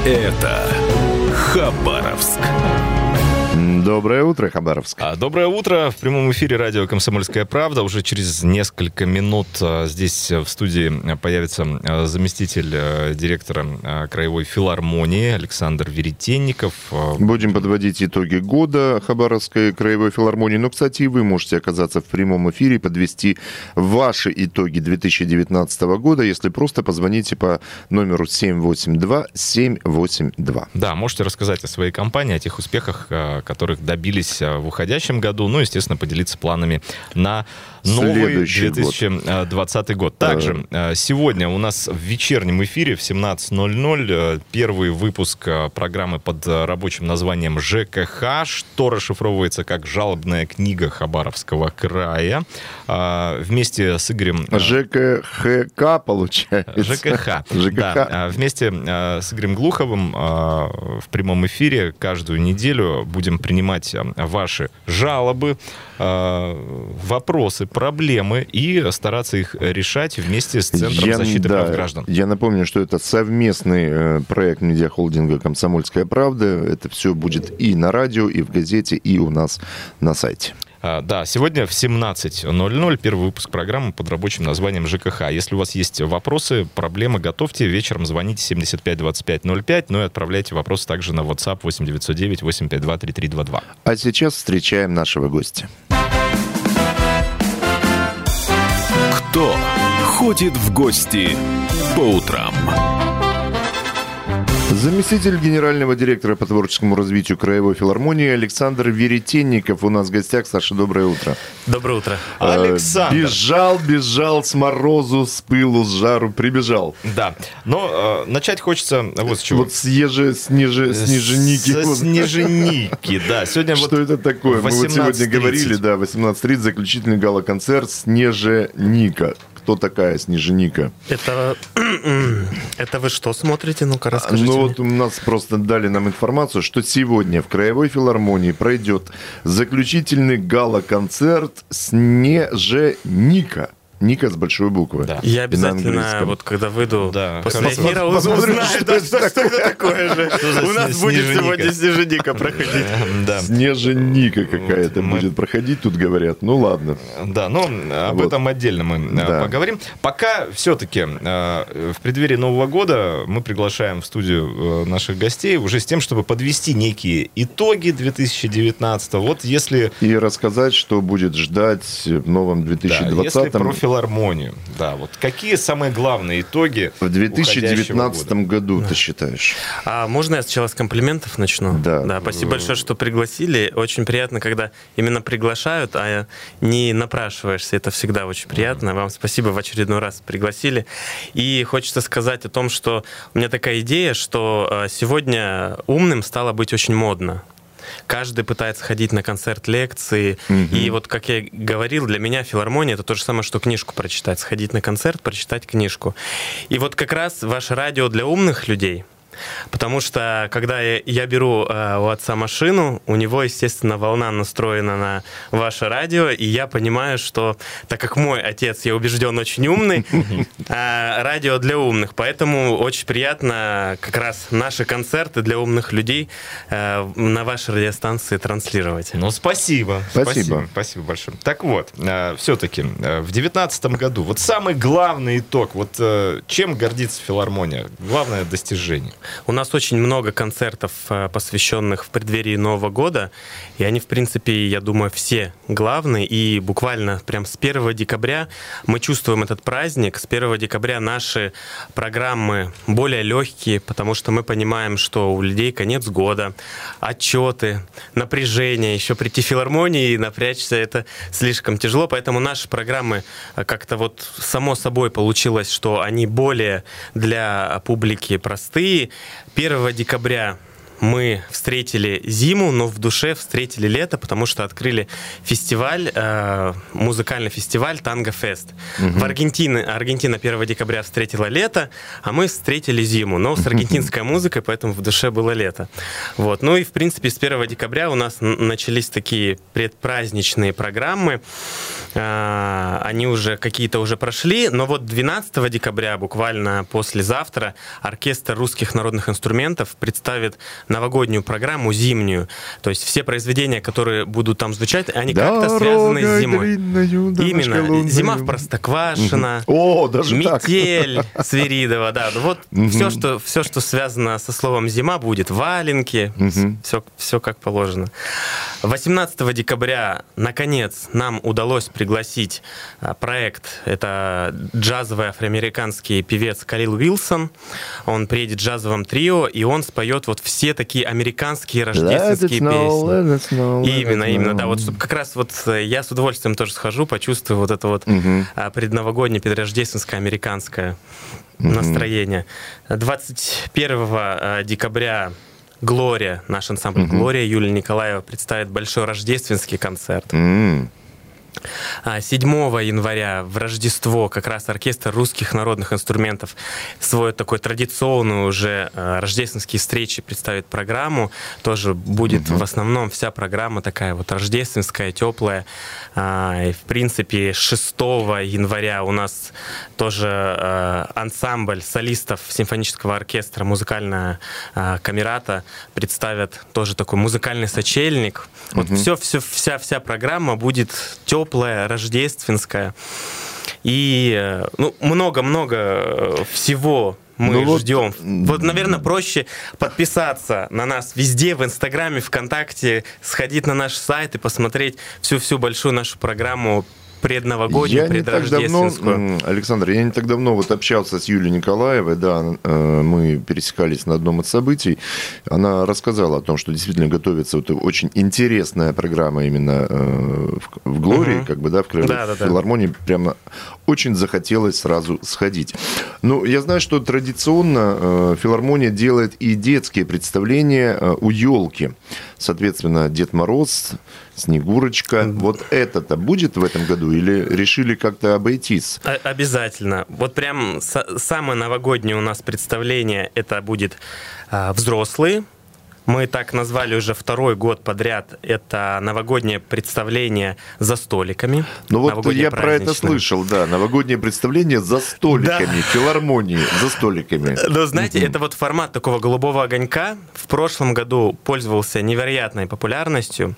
Это Хабаровск. Доброе утро, Хабаровск. Доброе утро. В прямом эфире радио «Комсомольская правда». Уже через несколько минут здесь в студии появится заместитель директора Краевой филармонии Александр Веретенников. Будем подводить итоги года Хабаровской Краевой филармонии. Но, кстати, и вы можете оказаться в прямом эфире и подвести ваши итоги 2019 года, если просто позвоните по номеру 782-782. Да, можете рассказать о своей компании, о тех успехах, которых добились в уходящем году, ну, естественно, поделиться планами на новый 2020 год. Также сегодня у нас в вечернем эфире в 17:00 первый выпуск программы под рабочим названием «ЖКХ», что расшифровывается как «Жалобная книга Хабаровского края». Вместе с Игорем... ЖКХ, получается. ЖКХ. Да. Вместе с Игорем Глуховым в прямом эфире каждую неделю будем принимать ваши жалобы, вопросы, проблемы и стараться их решать вместе с Центром защиты прав граждан. Я напомню, что это совместный проект медиахолдинга «Комсомольская правда». Это все будет и на радио, и в газете, и у нас на сайте. Да, сегодня в 17:00 первый выпуск программы под рабочим названием «ЖКХ». Если у вас есть вопросы, проблемы, готовьте. Вечером звоните 75-25-05, ну и отправляйте вопросы также на WhatsApp 8-909-852-3322. А сейчас встречаем нашего гостя. Кто ходит в гости по утрам? Заместитель генерального директора по творческому развитию Краевой филармонии Александр Веретенников у нас в гостях. Саша, доброе утро. Доброе утро. Александр. Бежал с морозу, с пылу, с жару, прибежал. Да, но начать хочется вот с чего. Вот снеженики. Со снеженики, да. Сегодня что вот это такое? Мы вот сегодня говорили, да, 18:30, заключительный гала-концерт «Снеженика». Кто такая Снеженика? Это вы что смотрите? Ну-ка, расскажите. Ну вот у нас просто дали нам информацию, что сегодня в Краевой филармонии пройдет заключительный гала-концерт «Снеженика». Ника с большой буквы. Да. Я обязательно, вот когда выйду после эфира, узнаю, что это такое же. У нас будет сегодня Снеженика проходить. Снеженика какая-то будет проходить, тут говорят. Ну ладно. Да, но об этом отдельно мы поговорим. Пока все-таки в преддверии Нового года мы приглашаем в студию наших гостей уже с тем, чтобы подвести некие итоги 2019. Вот если... И рассказать, что будет ждать в новом 2020. Если про филармонию. Да, вот какие самые главные итоги в 2019 году, ты считаешь? Можно я сначала с комплиментов начну? Да. Спасибо большое, что пригласили. Очень приятно, когда именно приглашают, а не напрашиваешься. Это всегда очень приятно. Вам спасибо, в очередной раз пригласили. И хочется сказать о том, что у меня такая идея, что сегодня умным стало быть очень модно. Каждый пытается ходить на концерт, лекции. И вот, как я говорил, для меня филармония — это то же самое, что книжку прочитать. Сходить на концерт, прочитать книжку. И вот как раз ваше радио для умных людей. Потому что, когда я беру у отца машину, у него, естественно, волна настроена на ваше радио, и я понимаю, что, так как мой отец, я убежден, очень умный, радио для умных, поэтому очень приятно как раз наши концерты для умных людей на вашей радиостанции транслировать. Ну, спасибо. Спасибо большое. Так вот, все-таки в 2019 году вот самый главный итог, вот чем гордится филармония? Главное достижение. У нас очень много концертов, посвященных в преддверии Нового года, и они, в принципе, я думаю, все главные, и буквально прям с 1 декабря мы чувствуем этот праздник. С 1 декабря наши программы более легкие, потому что мы понимаем, что у людей конец года, отчеты, напряжение, еще прийти в филармонию и напрячься — это слишком тяжело, поэтому наши программы как-то вот само собой получилось, что они более для публики простые. 1 декабря мы встретили зиму, но в душе встретили лето, потому что открыли фестиваль, музыкальный фестиваль «Танго Фест». В Аргентина 1 декабря встретила лето, а мы встретили зиму, но с аргентинской музыкой, поэтому в душе было лето. Вот. Ну и, в принципе, с 1 декабря у нас начались такие предпраздничные программы. Они уже какие-то уже прошли, но вот 12 декабря, буквально послезавтра, оркестр русских народных инструментов представит новогоднюю программу зимнюю. То есть все произведения, которые будут там звучать, они как-то связаны с зимой. Именно. Зима в Простоквашино, даже метель Свиридова. Да. Вот все, что связано со словом «зима», будет. Валенки, все как положено. 18 декабря, наконец, нам удалось пригласить проект. Это джазовый афроамериканский певец Калил Уилсон. Он приедет в джазовом трио, и он споет вот все такие американские рождественские песни. Именно, да. Вот чтобы как раз вот я с удовольствием тоже схожу, почувствую вот это вот предновогоднее, предрождественское американское настроение. 21 декабря «Глория», наш ансамбль «Глория» Юлия Николаева представит большой рождественский концерт. 7 января в Рождество как раз оркестр русских народных инструментов свою такой традиционную уже рождественские встречи представит программу. Тоже будет в основном вся программа такая вот рождественская, теплая. И, в принципе, 6 января у нас тоже ансамбль солистов симфонического оркестра «Музыкальная камерата» представят тоже такой музыкальный сочельник. Вот вся программа будет теплая, рождественская. И много-много всего мы ждем. Вот, наверное, проще подписаться на нас везде, в Инстаграме, ВКонтакте, сходить на наш сайт и посмотреть всю большую нашу программу предновогоднюю, предрождественскую. Александр, я не так давно вот общался с Юлией Николаевой, да, мы пересекались на одном из событий. Она рассказала о том, что действительно готовится вот очень интересная программа именно в «Глории», как бы, да, в Краевой филармонии. Прямо очень захотелось сразу сходить. Ну, я знаю, что традиционно филармония делает и детские представления у елки. Соответственно, Дед Мороз, Снегурочка. Вот это-то будет в этом году или решили как-то обойтись? Обязательно. Вот прям самое новогоднее у нас представление, это будет взрослые. Мы так назвали уже 2-й год подряд. Это новогоднее представление за столиками. Ну вот я про это слышал, да. Новогоднее представление за столиками, филармонии, за столиками. Но знаете, это вот формат такого голубого огонька. В прошлом году пользовался невероятной популярностью.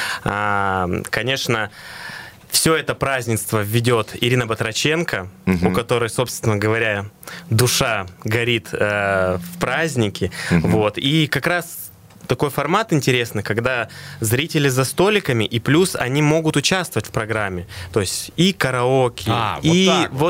Конечно, все это празднество ведет Ирина Батраченко, у которой, собственно говоря, душа горит в празднике. Вот. И как раз такой формат интересный, когда зрители за столиками, и плюс они могут участвовать в программе. То есть и караоке, и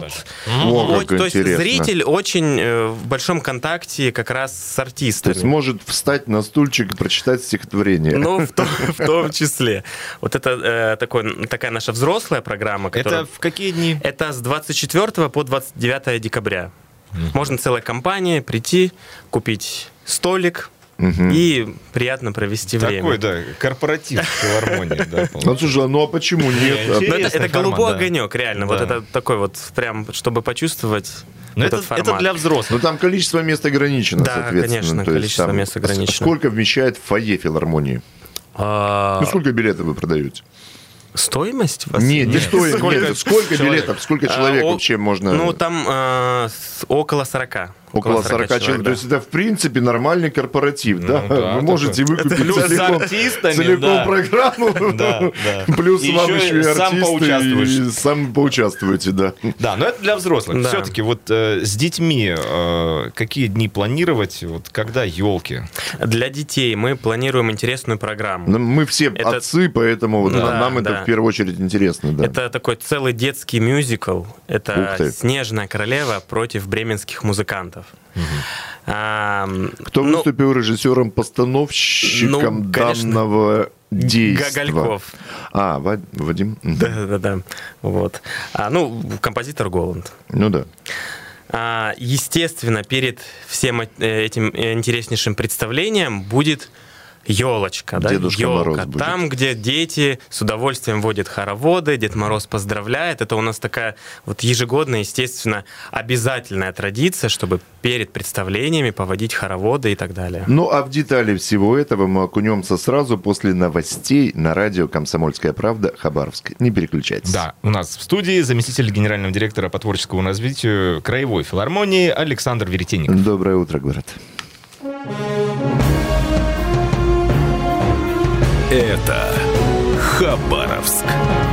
то есть зритель очень в большом контакте как раз с артистами. То есть может встать на стульчик и прочитать стихотворение. Ну, в том числе. Вот это такая наша взрослая программа. Это в какие дни? Это с 24 по 29 декабря. Можно целая компания прийти, купить столик, и приятно провести время. Такой, да, корпоратив в филармонии. Да, ну, слушай, ну а почему нет? Это голубой огонек, реально. Вот это такой вот, прям, чтобы почувствовать этот формат. Это для взрослых. Но там количество мест ограничено, да, соответственно. Конечно, количество мест ограничено. Сколько вмещает фойе филармонии? Ну, сколько билетов вы продаете? Стоимость? Нет, сколько билетов, сколько человек вообще можно? Ну, там около 40. Около 40 человек. То есть это, в принципе, нормальный корпоратив. Да? Вы можете выкупить целиком программу, плюс вам еще и артисты, и сам поучаствуете. Да, но это для взрослых. Все-таки вот с детьми какие дни планировать? Вот когда елки? Для детей мы планируем интересную программу. Мы все отцы, поэтому нам это в первую очередь интересно. Это такой целый детский мюзикл. Это «Снежная королева» против бременских музыкантов. Кто выступил режиссером-постановщиком данного действия? Гогольков. Вадим. Да. Вот. Композитор Голланд. Ну да. естественно, перед всем этим интереснейшим представлением будет елочка, да? Елка. Там, где дети с удовольствием водят хороводы, Дед Мороз поздравляет. Это у нас такая вот ежегодная, естественно, обязательная традиция, чтобы перед представлениями поводить хороводы и так далее. Ну, а в детали всего этого мы окунемся сразу после новостей на радио «Комсомольская правда» Хабаровск. Не переключайтесь. Да, у нас в студии заместитель генерального директора по творческому развитию Краевой филармонии Александр Веретенников. Доброе утро, город. Это Хабаровск.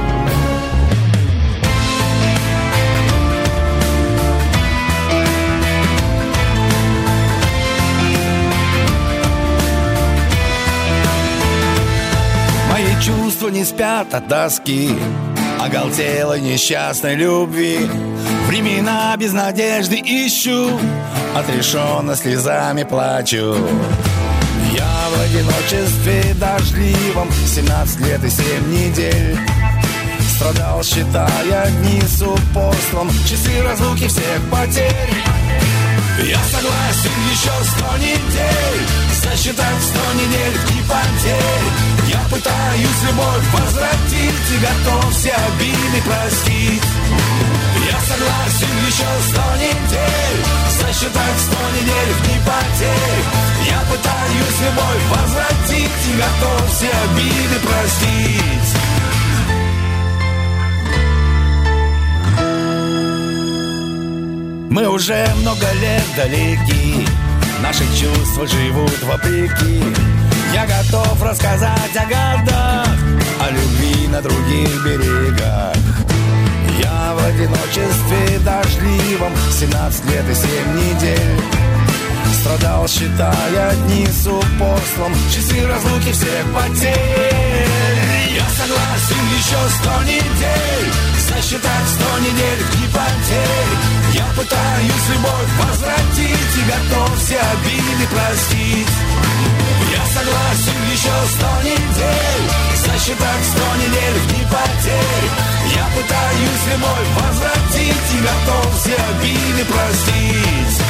Мои чувства не спят от тоски, оголтелой несчастной любви. Времена без надежды ищу, отрешенно слезами плачу. Я в одиночестве дождливом 17 лет и 7 недель страдал, считая дни с упорством, часы разлуки всех потерь. Я согласен еще 100 недель засчитать 100 недель в дни потерь. Я пытаюсь любовь возвратить и готов все обиды простить. Я согласен еще 100 недель засчитать 100 недель в дни потерь. Я пытаюсь любовь возвратить и готов все обиды простить. Мы уже много лет далеки, наши чувства живут вопреки. Я готов рассказать о годах, о любви на других берегах. Я в одиночестве дождливом 17 лет и 7 недель страдал, считая дни с упорством, часы разлуки всех потерь. Я согласен еще 100 недель засчитать 100 недель в дни потерь. Я пытаюсь любовь возвратить и готов все обиды простить. Я согласен еще 100 недель засчитать 100 недель в дни потерь. Я пытаюсь любовь возвратить и готов все обиды простить.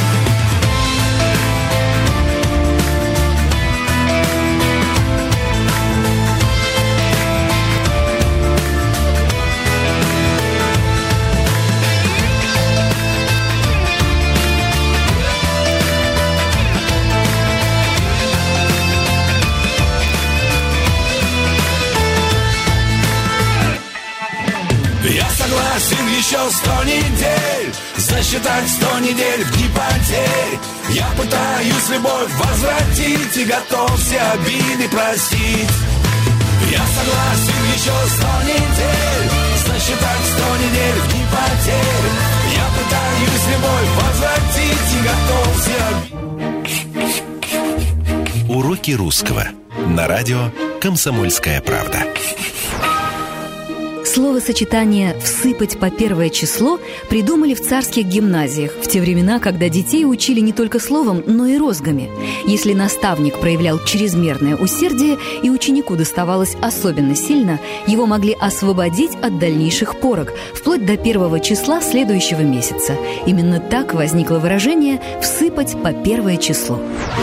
Я согласен еще 100 недель засчитать 100 недель в дни потерь. Я пытаюсь любовь возвратить и готов все обиды простить. Я согласен еще 100 недель засчитать 100 недель в дни потерь. Я пытаюсь любовь возвратить и готов все обиды. Уроки русского на радио «Комсомольская правда». Словосочетание «всыпать по первое число» придумали в царских гимназиях в те времена, когда детей учили не только словом, но и розгами. Если наставник проявлял чрезмерное усердие и ученику доставалось особенно сильно, его могли освободить от дальнейших порок, вплоть до первого числа следующего месяца. Именно так возникло выражение «всыпать по первое число».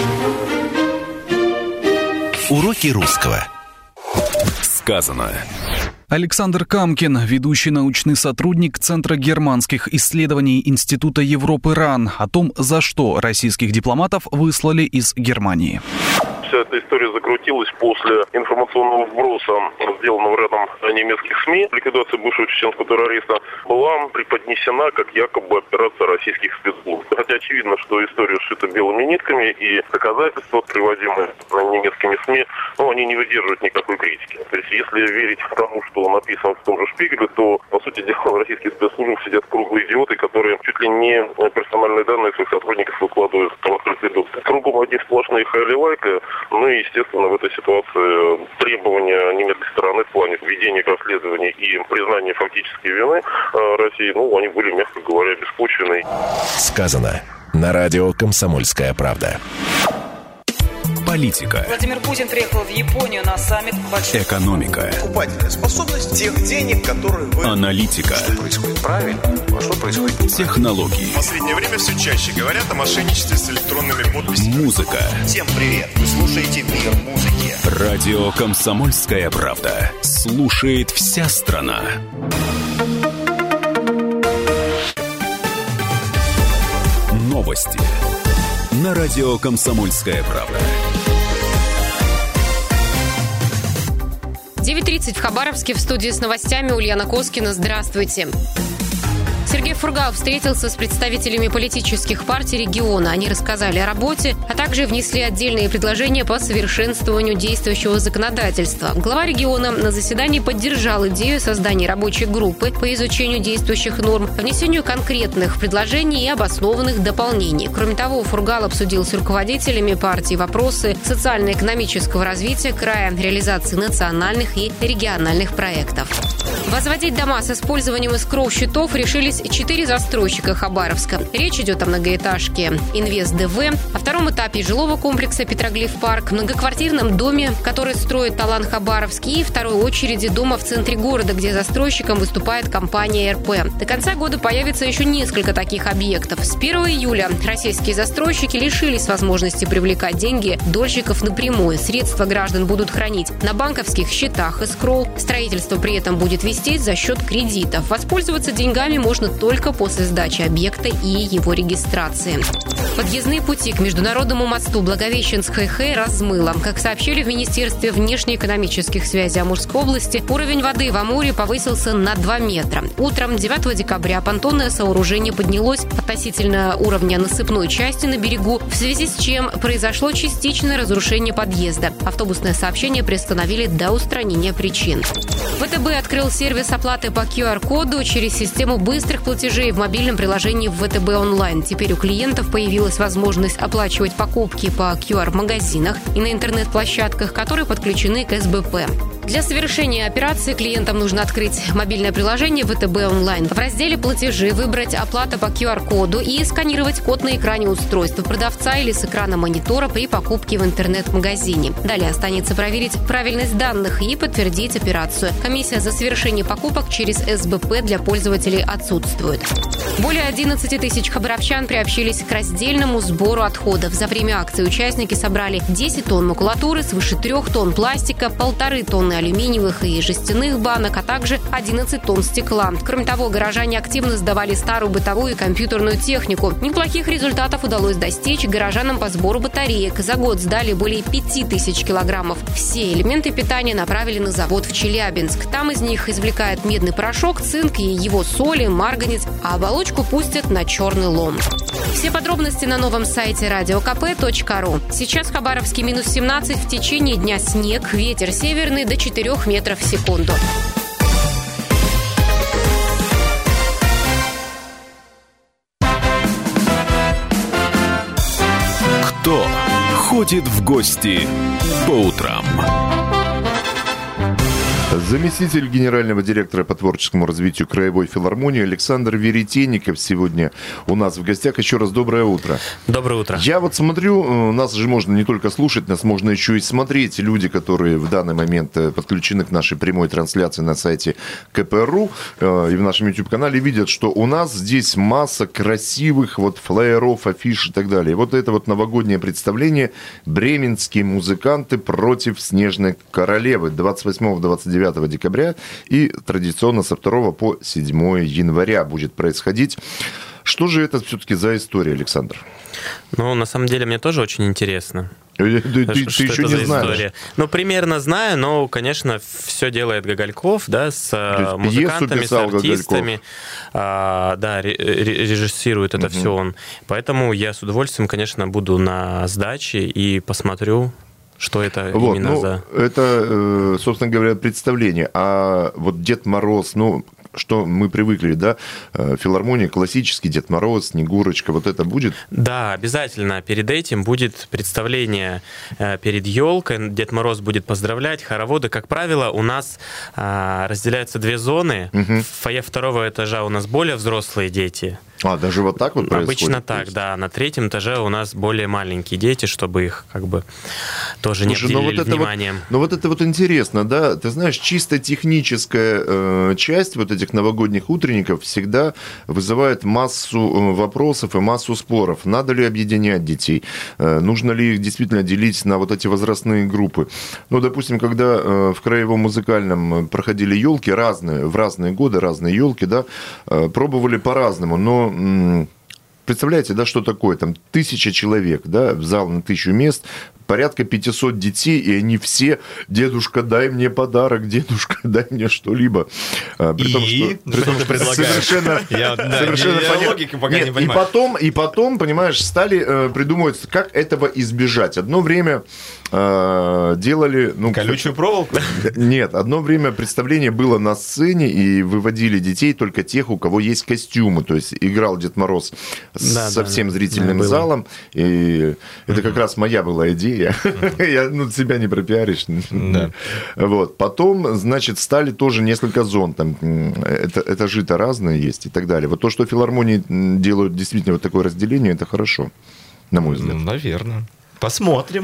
Уроки русского. Сказано. Александр Камкин, ведущий научный сотрудник Центра германских исследований Института Европы РАН, о том, за что российских дипломатов выслали из Германии. Вся эта история закрутилась после информационного вброса, сделанного рядом немецких СМИ. Ликвидация бывшего чеченского террориста была преподнесена как якобы операция российских спецслужб. Хотя очевидно, что история сшита белыми нитками, и доказательства, приводимые немецкими СМИ, они не выдерживают никакой критики. То есть, если верить тому, что написано в том же «Шпигеле», то, по сути дела, в российских спецслужбах сидят круглые идиоты, которые чуть ли не персональные данные своих сотрудников выкладывают в открытый доступ. Кругом одни сплошные хайли-лайка. Ну и, естественно, в этой ситуации требования немецкой стороны в плане введения к расследованию и признания фактической вины России, они были, мягко говоря, беспочвенны. Сказано на радио «Комсомольская правда». Политика. Владимир Путин приехал в Японию на саммит большой. Экономика. Покупательная способность тех денег, которые вы... Аналитика. Что происходит правильно, а что происходит? Технологии. В последнее время все чаще говорят о мошенничестве с электронными подписями. Музыка. Всем привет! Вы слушаете «Мир музыки». Радио «Комсомольская правда». Слушает вся страна. Новости на радио «Комсомольская правда». 9:30 в Хабаровске. В студии с новостями Ульяна Коскина. Здравствуйте. Сергей Фургал встретился с представителями политических партий региона. Они рассказали о работе, а также внесли отдельные предложения по совершенствованию действующего законодательства. Глава региона на заседании поддержал идею создания рабочей группы по изучению действующих норм, внесению конкретных предложений и обоснованных дополнений. Кроме того, Фургал обсудил с руководителями партий вопросы социально-экономического развития края, реализации национальных и региональных проектов. Возводить дома с использованием эскроу-счетов решились 4 застройщика Хабаровска. Речь идет о многоэтажке «Инвест-ДВ», о втором этапе жилого комплекса «Петроглиф-парк», многоквартирном доме, который строит «Талант Хабаровский», и второй очереди дома в центре города, где застройщиком выступает компания РП. До конца года появится еще несколько таких объектов. С 1 июля российские застройщики лишились возможности привлекать деньги дольщиков напрямую. Средства граждан будут хранить на банковских счетах эскроу. Строительство при этом будет вестись за счет кредитов. Воспользоваться деньгами можно только после сдачи объекта и его регистрации. Подъездные пути к международному мосту Благовещенск-Хэйхэй размыло. Как сообщили в Министерстве внешнеэкономических связей Амурской области, уровень воды в Амуре повысился на 2 метра. Утром 9 декабря понтонное сооружение поднялось относительно уровня насыпной части на берегу, в связи с чем произошло частичное разрушение подъезда. Автобусное сообщение приостановили до устранения причин. ВТБ открыл сервис оплаты по QR-коду через систему быстрых платежей в мобильном приложении в ВТБ онлайн. Теперь у клиентов появилась возможность оплачивать покупки по QR в магазинах и на интернет-площадках, которые подключены к СБП. Для совершения операции клиентам нужно открыть мобильное приложение ВТБ онлайн. В разделе «Платежи» выбрать «Оплата по QR-коду» и сканировать код на экране устройства продавца или с экрана монитора при покупке в интернет-магазине. Далее останется проверить правильность данных и подтвердить операцию. Комиссия за совершение покупок через СБП для пользователей отсутствует. Более 11 тысяч хабаровчан приобщились к раздельному сбору отходов. За время акции участники собрали 10 тонн макулатуры, свыше 3 тонн пластика, 1,5 тонны алюминиевых и жестяных банок, а также 11 тонн стекла. Кроме того, горожане активно сдавали старую бытовую и компьютерную технику. Неплохих результатов удалось достичь горожанам по сбору батареек. За год сдали более 5000 килограммов. Все элементы питания направили на завод в Челябинск. Там из них извлекают медный порошок, цинк и его соли, марганец, а оболочку пустят на черный лом. Все подробности на новом сайте radiokp.ru. Сейчас в Хабаровске минус 17, в течение дня снег, ветер северный до 4 метров в секунду. Кто ходит в гости по утрам? Заместитель генерального директора по творческому развитию Краевой филармонии Александр Веретенников сегодня у нас в гостях. Еще раз доброе утро. Доброе утро. Я вот смотрю, нас же можно не только слушать, нас можно еще и смотреть. Люди, которые в данный момент подключены к нашей прямой трансляции на сайте КПРУ и в нашем YouTube-канале, видят, что у нас здесь масса красивых вот флаеров, афиш и так далее. И вот это вот новогоднее представление «Бременские музыканты против Снежной королевы» 28-29 декабря и традиционно со 2 по 7 января будет происходить. Что же это все-таки за история, Александр? Ну, на самом деле, мне тоже очень интересно. Ты еще не знаешь? Ну, примерно знаю, но, конечно, все делает Гогольков, да, с музыкантами, с артистами. Да, режиссирует это все он. Поэтому я с удовольствием, конечно, буду на сдаче и посмотрю, что это вот, именно за... Это, собственно говоря, представление. А вот Дед Мороз, ну, что мы привыкли, да, филармония, классический Дед Мороз, Снегурочка, вот это будет? Да, обязательно. Перед этим будет представление перед елкой. Дед Мороз будет поздравлять. Хороводы, как правило, у нас разделяются 2 зоны. В фойе 2-го этажа у нас более взрослые дети. Даже вот так вот происходит? Обычно так, да. На 3-м этаже у нас более маленькие дети, чтобы их тоже не обделили вниманием. Вот это вот интересно, да? Ты знаешь, чисто техническая часть вот этих новогодних утренников всегда вызывает массу вопросов и массу споров. Надо ли объединять детей? Нужно ли их действительно делить на вот эти возрастные группы? Допустим, когда в Краевом музыкальном проходили елки разные, в разные годы разные елки, да, пробовали по-разному, но представляете, да, что такое? Там 1000 человек, да, в зал на 1000 мест, порядка 500 детей, и они все: дедушка, дай мне подарок, дедушка, дай мне что-либо. При том, что ты предлагаешь? Совершенно логики пока не понимаю. И потом, понимаешь, стали придумывать, как этого избежать. Одно время делали... колючую проволоку? Нет, одно время представление было на сцене, и выводили детей только тех, у кого есть костюмы. То есть играл Дед Мороз со всем зрительным залом. И это как раз моя была идея. Я, себя не пропиаришь. Вот. Потом, значит, стали тоже несколько зон. Там этажи-то разные есть и так далее. Вот то, что филармонии делают действительно вот такое разделение, это хорошо, на мой взгляд. Наверное. Посмотрим.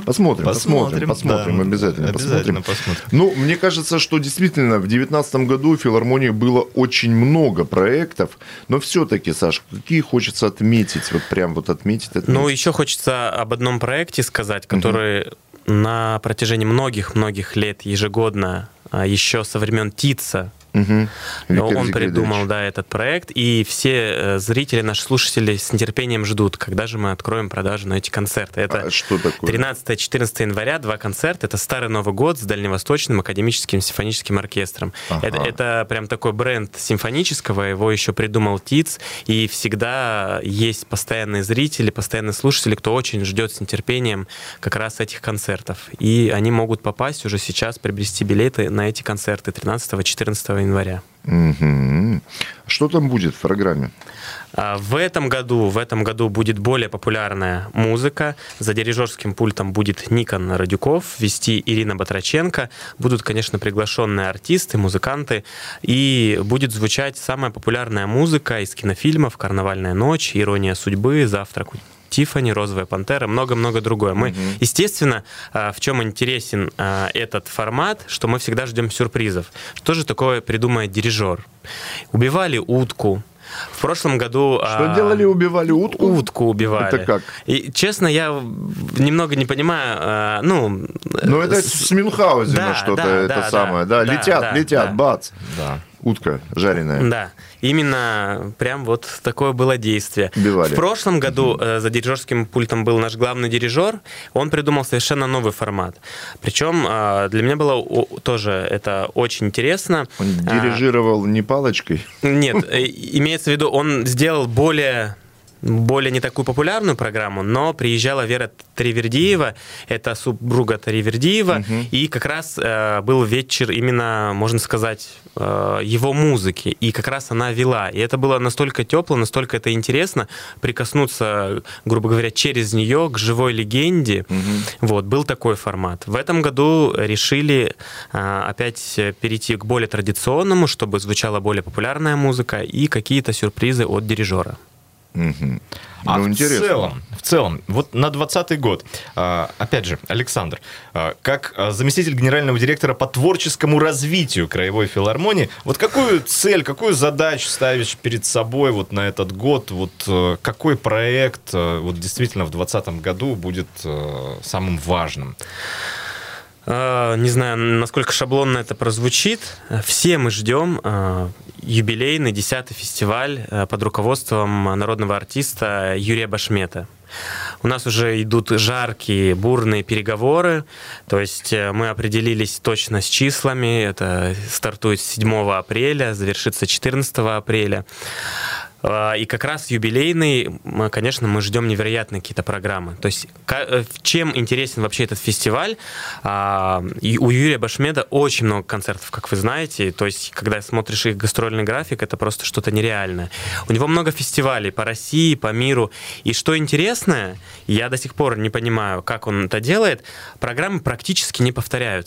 Обязательно посмотрим. Мне кажется, что действительно в 2019 году в филармонии было очень много проектов, но все-таки, Саш, какие хочется отметить? Вот прям вот отметить. Еще хочется об одном проекте сказать, который на протяжении многих лет ежегодно, еще со времен ТИЦа, он придумал, этот проект, и все зрители, наши слушатели с нетерпением ждут, когда же мы откроем продажу на эти концерты. Это что такое? 13-14 января, 2 концерта. Это Старый Новый год с Дальневосточным академическим симфоническим оркестром. Это прям такой бренд симфонического, его еще придумал ТИЦ, и всегда есть постоянные зрители, постоянные слушатели, кто очень ждет с нетерпением как раз этих концертов. И они могут попасть уже сейчас, приобрести билеты на эти концерты 13-14 января. Что там будет в программе? В этом году будет более популярная музыка. За дирижерским пультом будет Никон Радюков, вести Ирина Батраченко. Будут, конечно, приглашенные артисты, музыканты. И будет звучать самая популярная музыка из кинофильмов: «Карнавальная ночь», «Ирония судьбы», «Завтрак у Тиффани», «Розовая пантера», много-много другое. Мы, естественно, в чем интересен этот формат, что мы всегда ждем сюрпризов. Что же такое придумает дирижер? Убивали утку. В прошлом году... Что делали? Убивали утку? Утку убивали. Это как? И, честно, я немного не понимаю... это с Мюнхгаузена что-то самое. Да, летят, бац. Да. Утка жареная. Да, именно прям вот такое было действие. Убивали. В прошлом году за дирижерским пультом был наш главный дирижер. Он придумал совершенно новый формат. Причем для меня было тоже это очень интересно. Он дирижировал не палочкой? Нет, имеется в виду, он сделал более не такую популярную программу, но приезжала Вера Таривердиева, это супруга Таривердиева, и как раз был вечер именно, можно сказать, его музыки, и как раз она вела. И это было настолько тепло, настолько это интересно, прикоснуться, грубо говоря, через нее к живой легенде. Вот, был такой формат. В этом году решили опять перейти к более традиционному, чтобы звучала более популярная музыка и какие-то сюрпризы от дирижера. В целом, вот на 2020 год, опять же, Александр, как заместитель генерального директора по творческому развитию Краевой филармонии, вот какую цель, какую задачу ставишь перед собой вот на этот год, вот какой проект вот действительно в 2020 году будет самым важным? Не знаю, насколько шаблонно это прозвучит. Все мы ждем юбилейный 10-й фестиваль под руководством народного артиста Юрия Башмета. У нас уже идут жаркие, бурные переговоры, то есть мы определились точно с числами. Это стартует с 7 апреля, завершится 14 апреля. И как раз юбилейный, конечно, мы ждем невероятные какие-то программы. То есть чем интересен вообще этот фестиваль? У Юрия Башмета очень много концертов, как вы знаете. То есть когда смотришь их гастрольный график, это просто что-то нереальное. У него много фестивалей по России, по миру. И что интересное, я до сих пор не понимаю, как он это делает, программы практически не повторяются.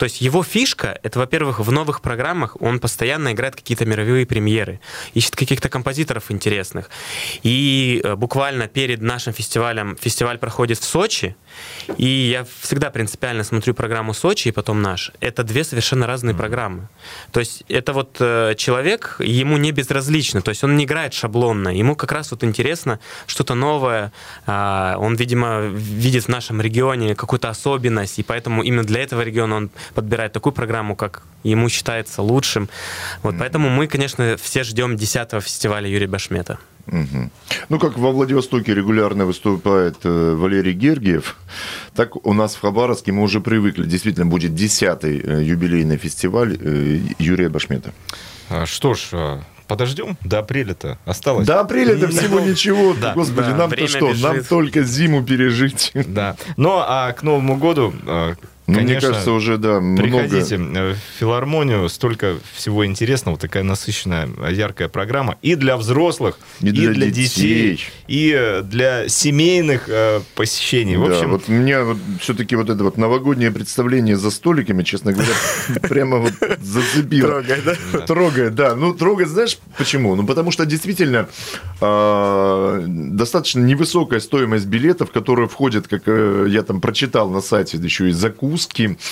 То есть его фишка, это, во-первых, в новых программах он постоянно играет какие-то мировые премьеры, ищет каких-то композиторов интересных. И буквально перед нашим фестивалем, фестиваль проходит в Сочи, и я всегда принципиально смотрю программу Сочи и потом наш. Это две совершенно разные программы. То есть это вот человек, ему не безразлично, то есть он не играет шаблонно, ему как раз вот интересно что-то новое, он, видимо, видит в нашем регионе какую-то особенность, и поэтому именно для этого региона он подбирает такую программу, как ему считается лучшим. Вот, поэтому мы, конечно, все ждем 10-го фестиваля Юрия Башмета. Угу. Ну, как во Владивостоке регулярно выступает Валерий Гергиев, так у нас в Хабаровске мы уже привыкли. Действительно, будет 10-й юбилейный фестиваль Юрия Башмета. Что ж, подождем. До апреля-то осталось. До апреля-то всего ничего. Да, Господи, да, нам-то что? бежит. Нам только зиму пережить. Да. Ну, а к Новому году... Конечно, мне кажется, уже, да, приходите в филармонию, столько всего интересного, такая насыщенная, яркая программа и для взрослых, и для детей, и для семейных посещений. В общем, вот меня вот все-таки вот это вот новогоднее представление за столиками, честно говоря, прямо вот зацепило. Трогает, да? Трогает, да. Ну, трогает, знаешь, почему? Ну, потому что действительно достаточно невысокая стоимость билетов, в которые входят, как я там прочитал на сайте, еще и закуски,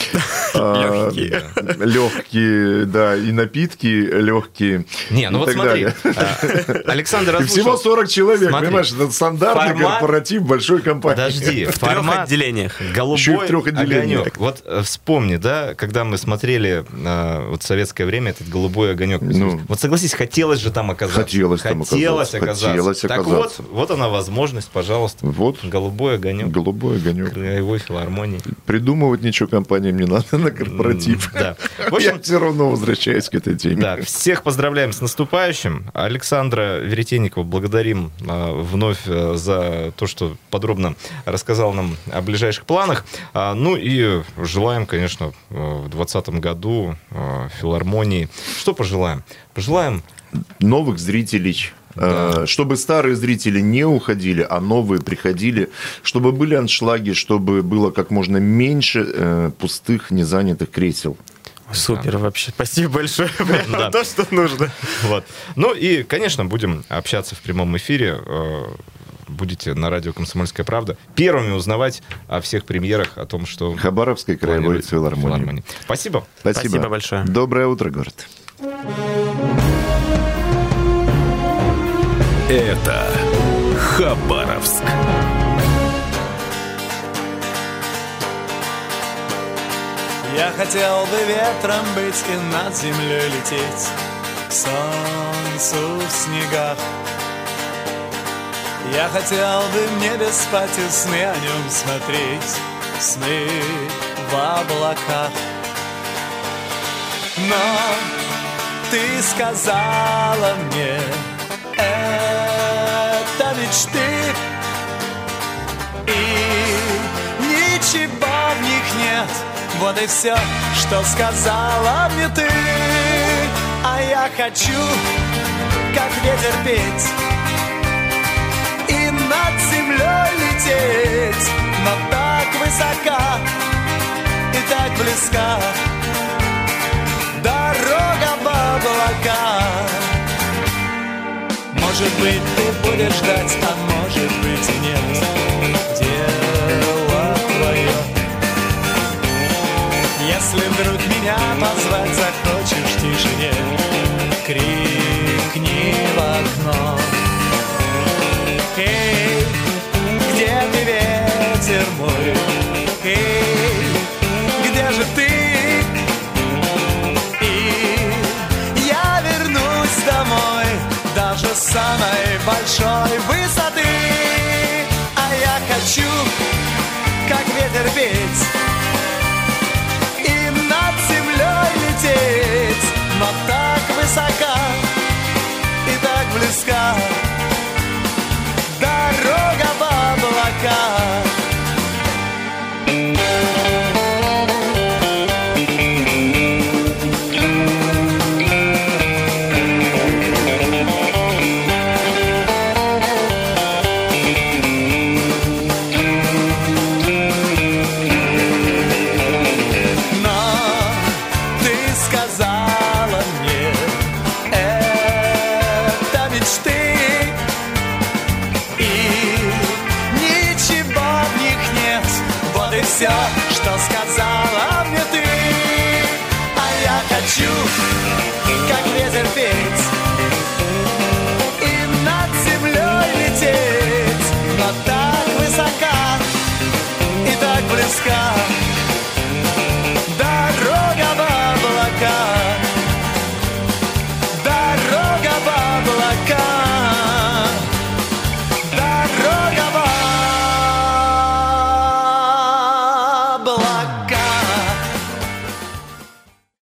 легкие, да, и напитки легкие. Не, ну вот смотри, Александр озвучил. Всего 40 человек, понимаешь, это стандартный корпоратив большой компании. Подожди, в 3 отделениях. Голубой огонек. Вот вспомни, да, когда мы смотрели вот в советское время этот голубой огонек. Вот согласись, хотелось же там оказаться. Хотелось оказаться. Так вот она возможность, пожалуйста. Вот. Голубой огонек. Голубой огонек. Краевой филармонии. Придумывать ничего компаниям не надо на корпоратив. Да. В общем, я все равно возвращаюсь к этой теме. Да, всех поздравляем с наступающим. Александра Веретенникова благодарим вновь за то, что подробно рассказал нам о ближайших планах. Ну и желаем, конечно, в 2020 году филармонии. Что пожелаем? Пожелаем новых зрителей. Да. Чтобы старые зрители не уходили, а новые приходили, чтобы были аншлаги, чтобы было как можно меньше пустых, незанятых кресел. Супер, вообще. Спасибо большое. Да. То, что нужно. Вот. Ну и, конечно, будем общаться в прямом эфире. Будете на радио «Комсомольская правда» первыми узнавать о всех премьерах, о том, что... Хабаровской краевой филармонии. Спасибо. Спасибо большое. Доброе утро, город. Это Хабаровск. Я хотел бы ветром быть и над землей лететь, к солнцу в снегах. Я хотел бы в небе спать и сны о нем смотреть, сны в облаках. Но ты сказала мне, это мечты, и ничего в них нет. Вот и все, что сказала мне ты. А я хочу, как ветер, петь и над землей лететь, но так высока и так близка дорога в облака. Может быть, ты будешь ждать, а может быть и нет. Дело твое. Если вдруг меня позвать захочешь в тишине, крикни в окно. Эй, где ты, ветер мой? Эй, где же ты? И я вернусь домой даже с самой большой высоты. А я хочу, как ветер, петь и над землей лететь, но так высока и так близка дорога в облака. Но все